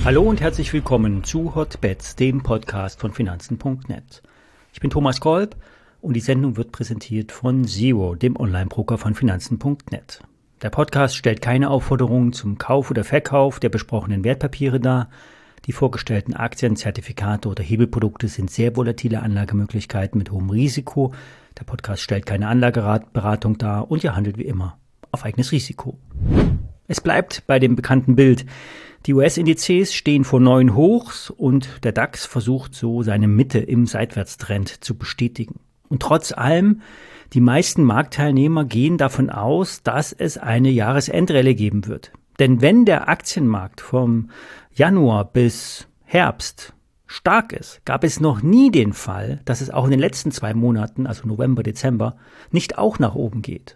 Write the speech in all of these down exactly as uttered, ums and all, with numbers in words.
Hallo und herzlich willkommen zu Hotbets, dem Podcast von Finanzen Punkt net. Ich bin Thomas Kolb und die Sendung wird präsentiert von Zero, dem Online-Broker von Finanzen Punkt net. Der Podcast stellt keine Aufforderungen zum Kauf oder Verkauf der besprochenen Wertpapiere dar. Die vorgestellten Aktien, Zertifikate oder Hebelprodukte sind sehr volatile Anlagemöglichkeiten mit hohem Risiko. Der Podcast stellt keine Anlageberatung dar und ihr handelt wie immer auf eigenes Risiko. Es bleibt bei dem bekannten Bild. Die U S-Indizes stehen vor neuen Hochs und der DAX versucht so seine Mitte im Seitwärtstrend zu bestätigen. Und trotz allem, die meisten Marktteilnehmer gehen davon aus, dass es eine Jahresendrallye geben wird. Denn wenn der Aktienmarkt vom Januar bis Herbst stark ist, gab es noch nie den Fall, dass es auch in den letzten zwei Monaten, also November, Dezember, nicht auch nach oben geht.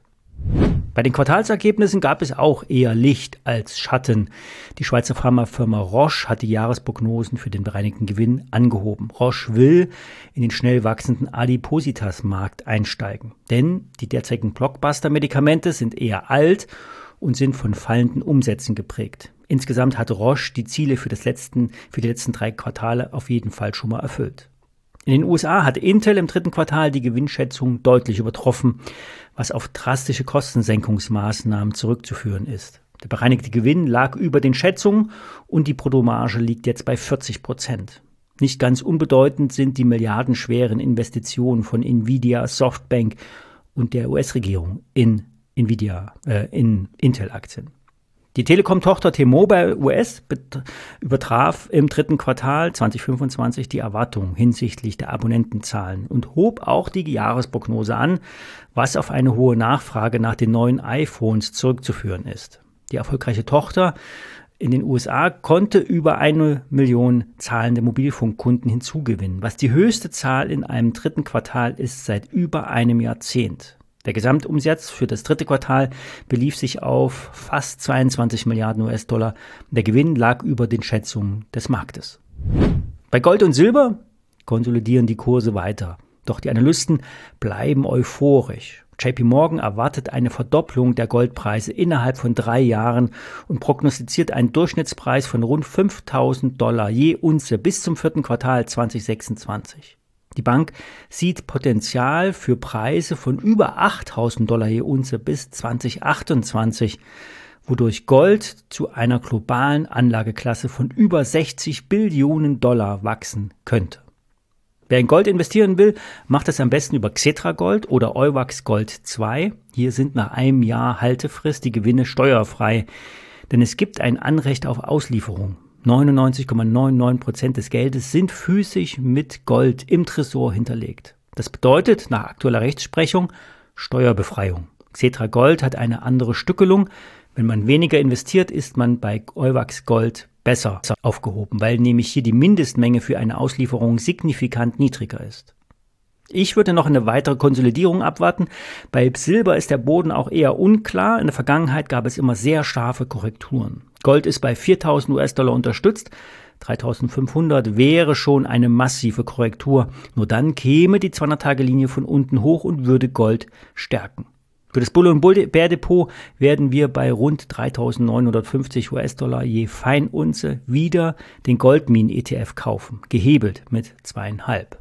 Bei den Quartalsergebnissen gab es auch eher Licht als Schatten. Die Schweizer Pharmafirma Roche hat die Jahresprognosen für den bereinigten Gewinn angehoben. Roche will in den schnell wachsenden Adipositas-Markt einsteigen. Denn die derzeitigen Blockbuster-Medikamente sind eher alt und sind von fallenden Umsätzen geprägt. Insgesamt hat Roche die Ziele für, das letzten, für die letzten drei Quartale auf jeden Fall schon mal erfüllt. In den U S A hat Intel im dritten Quartal die Gewinnschätzung deutlich übertroffen, was auf drastische Kostensenkungsmaßnahmen zurückzuführen ist. Der bereinigte Gewinn lag über den Schätzungen und die Bruttomarge liegt jetzt bei vierzig Prozent. Nicht ganz unbedeutend sind die milliardenschweren Investitionen von Nvidia, Softbank und der U S-Regierung in Nvidia, äh, in Intel-Aktien. Die Telekom-Tochter T-Mobile U S übertraf im dritten Quartal zwanzig fünfundzwanzig die Erwartungen hinsichtlich der Abonnentenzahlen und hob auch die Jahresprognose an, was auf eine hohe Nachfrage nach den neuen iPhones zurückzuführen ist. Die erfolgreiche Tochter in den U S A konnte über eine Million zahlende Mobilfunkkunden hinzugewinnen, was die höchste Zahl in einem dritten Quartal ist seit über einem Jahrzehnt. Der Gesamtumsatz für das dritte Quartal belief sich auf fast zweiundzwanzig Milliarden U S-Dollar. Der Gewinn lag über den Schätzungen des Marktes. Bei Gold und Silber konsolidieren die Kurse weiter. Doch die Analysten bleiben euphorisch. J P Morgan erwartet eine Verdopplung der Goldpreise innerhalb von drei Jahren und prognostiziert einen Durchschnittspreis von rund fünftausend Dollar je Unze bis zum vierten Quartal zwanzig sechsundzwanzig. Die Bank sieht Potenzial für Preise von über achttausend Dollar je Unze bis zwanzig achtundzwanzig, wodurch Gold zu einer globalen Anlageklasse von über sechzig Billionen Dollar wachsen könnte. Wer in Gold investieren will, macht es am besten über Xetra Gold oder Euwax Gold zwei. Hier sind nach einem Jahr Haltefrist die Gewinne steuerfrei, denn es gibt ein Anrecht auf Auslieferung. neunundneunzig Komma neunundneunzig Prozent des Geldes sind physisch mit Gold im Tresor hinterlegt. Das bedeutet nach aktueller Rechtsprechung Steuerbefreiung. Xetra Gold hat eine andere Stückelung. Wenn man weniger investiert, ist man bei Euwax Gold besser aufgehoben, weil nämlich hier die Mindestmenge für eine Auslieferung signifikant niedriger ist. Ich würde noch eine weitere Konsolidierung abwarten. Bei Silber ist der Boden auch eher unklar. In der Vergangenheit gab es immer sehr scharfe Korrekturen. Gold ist bei viertausend U S-Dollar unterstützt. dreitausendfünfhundert wäre schon eine massive Korrektur. Nur dann käme die zweihundert-Tage-Linie von unten hoch und würde Gold stärken. Für das Bull- und Bear-Depot werden wir bei rund dreitausendneunhundertfünfzig U S-Dollar je Feinunze wieder den Goldminen-E T F kaufen, gehebelt mit zweieinhalb.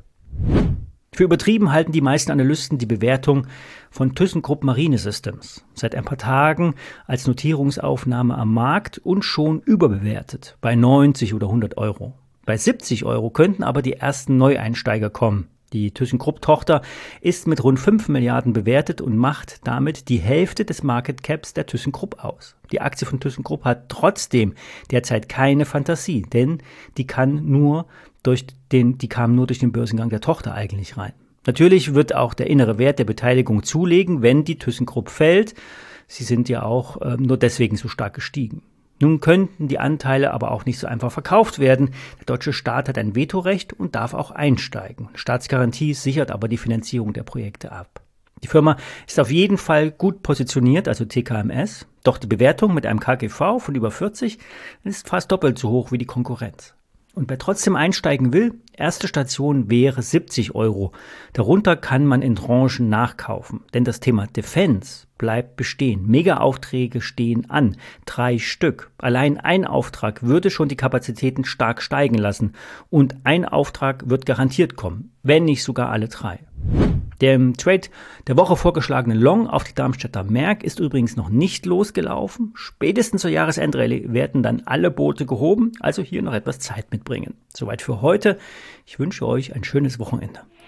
Für übertrieben halten die meisten Analysten die Bewertung von ThyssenKrupp Marine Systems seit ein paar Tagen als Notierungsaufnahme am Markt und schon überbewertet bei neunzig oder hundert Euro. Bei siebzig Euro könnten aber die ersten Neueinsteiger kommen. Die ThyssenKrupp-Tochter ist mit rund fünf Milliarden bewertet und macht damit die Hälfte des Market Caps der ThyssenKrupp aus. Die Aktie von ThyssenKrupp hat trotzdem derzeit keine Fantasie, denn die kann nur durch den, die kam nur durch den Börsengang der Tochter eigentlich rein. Natürlich wird auch der innere Wert der Beteiligung zulegen, wenn die ThyssenKrupp fällt. Sie sind ja auch äh, nur deswegen so stark gestiegen. Nun könnten die Anteile aber auch nicht so einfach verkauft werden. Der deutsche Staat hat ein Vetorecht und darf auch einsteigen. Staatsgarantie sichert aber die Finanzierung der Projekte ab. Die Firma ist auf jeden Fall gut positioniert, also T K M S. Doch die Bewertung mit einem K G V von über vierzig ist fast doppelt so hoch wie die Konkurrenz. Und wer trotzdem einsteigen will, erste Station wäre siebzig Euro. Darunter kann man in Tranchen nachkaufen, denn das Thema Defense bleibt bestehen. Mega-Aufträge stehen an, drei Stück. Allein ein Auftrag würde schon die Kapazitäten stark steigen lassen und ein Auftrag wird garantiert kommen, wenn nicht sogar alle drei. Der im Trade der Woche vorgeschlagene Long auf die Darmstädter Merck ist übrigens noch nicht losgelaufen. Spätestens zur Jahresendrallye werden dann alle Boote gehoben, also hier noch etwas Zeit mitbringen. Soweit für heute. Ich wünsche euch ein schönes Wochenende.